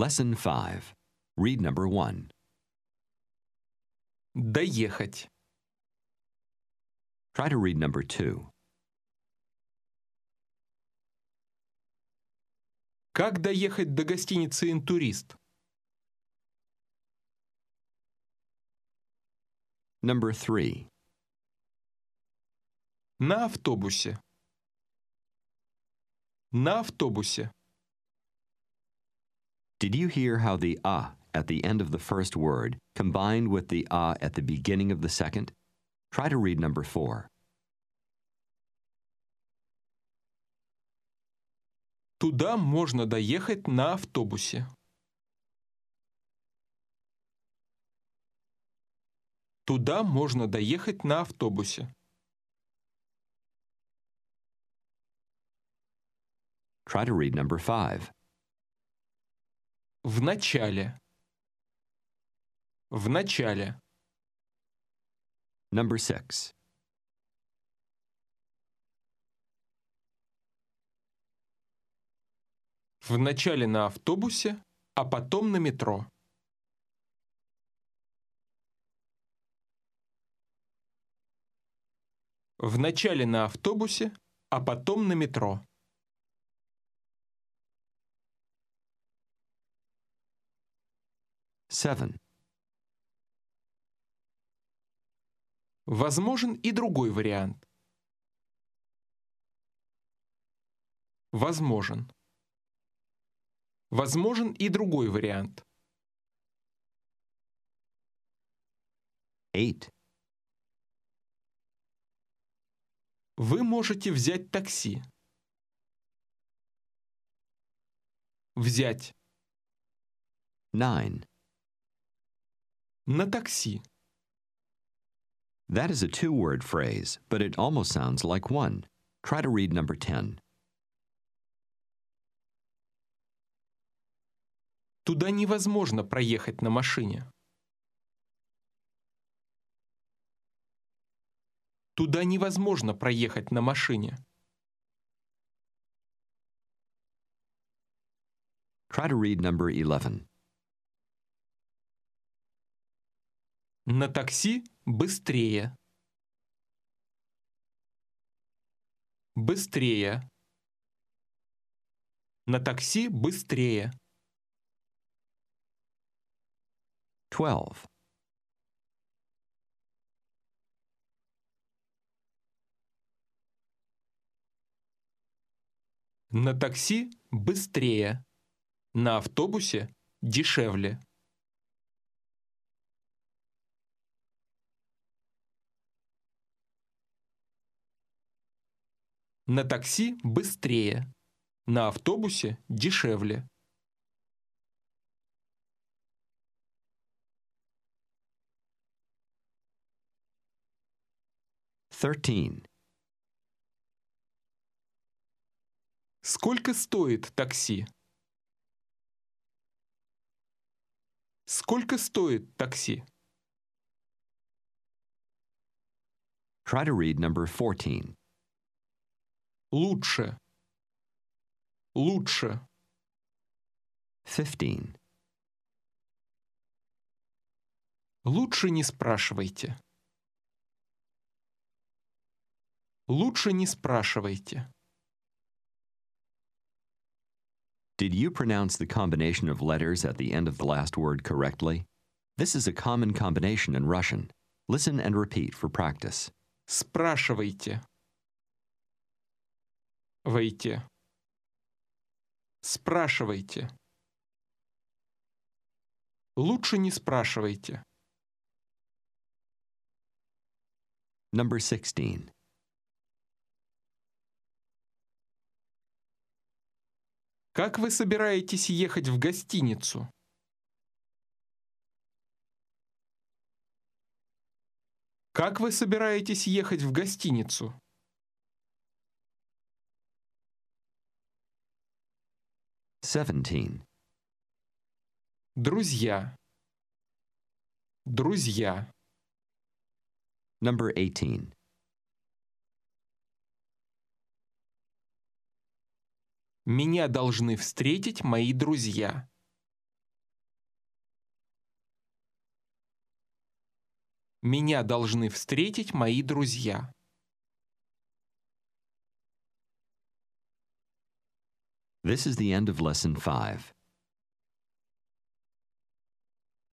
Lesson 5. Read number 1. Доехать. Try to read number 2. Как доехать до гостиницы «Интурист»? Number 3. На автобусе. На автобусе. Did you hear how the at the end of the first word combined with the at the beginning of the second? Try to read number 4. Туда можно доехать на автобусе. Туда можно доехать на автобусе. Try to read number 5. В начале. В начале. Number 6. Вначале на автобусе, а потом на метро. Вначале на автобусе, а потом на метро. Seven. Возможен и другой вариант. Возможен. Возможен и другой вариант. 8. Вы можете взять такси. Взять. 9. На такси. That is a two-word phrase, but it almost sounds like one. Try to read number 10. Туда невозможно проехать на машине. Туда невозможно проехать на машине. Try to read number 11. На такси быстрее. Быстрее. На такси быстрее. 12. На такси быстрее. На автобусе дешевле. На такси быстрее. На автобусе дешевле. 13. Сколько стоит такси? Сколько стоит такси? Try to read number 14. Лучше. Лучше. 15. Лучше не спрашивайте. Лучше не спрашивайте. Did you pronounce the combination of letters at the end of the last word correctly? This is a common combination in Russian. Listen and repeat for practice. Спрашивайте. Войте. Спрашивайте. Лучше не спрашивайте. Number 16. Как вы собираетесь ехать в гостиницу? Как вы собираетесь ехать в гостиницу? Seventeen. Друзья. Друзья. Number 18. Меня должны встретить мои друзья. Меня должны встретить мои друзья. This is the end of Lesson 5.